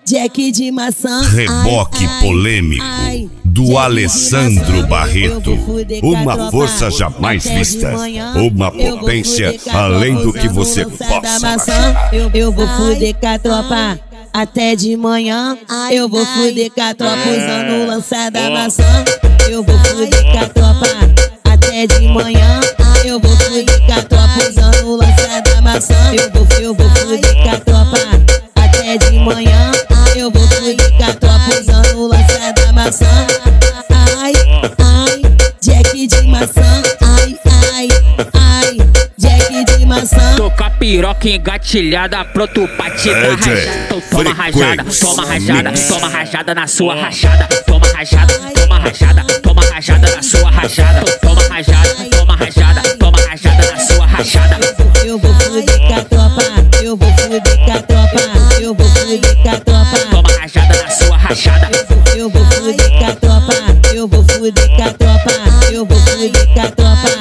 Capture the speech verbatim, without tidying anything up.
Jack de maçã. Reboque ai, polêmico ai, do Jack Alessandro Barreto. Uma força tropa, jamais até de vista, manhã. uma Eu vou potência fuder com a além do tropa que você usando possa lança da maçã. imaginar. Eu, eu vou fuder com a tropa até de manhã. Eu vou fuder com a tropa usando o lança da maçã. Eu vou fuder com a tropa até de manhã. Eu vou fuder com a tropa usando o lança da maçã. Eu vou, eu vou fuder com a tropa até de manhã. Eu vou fuder com a tropa usando o lança da maçã. Ai, ai, Jack de maçã. Ai, ai, ai, Jack de maçã. Tô com a piroca engatilhada, pronto pra te dar rajada. Então toma rajada, toma rajada, toma rajada na sua rachada. Toma rajada, toma rajada, toma rajada na sua rachada. Toma rajada, toma rajada, toma rajada na sua rachada. Eu vou fuder com a tropa, eu vou fuder com a tropa, eu vou fuder com a tropa. Toma rajada na sua rachada. Eu vou fuder com a tropa, eu vou fuder com a tropa, eu vou fuder com a tropa.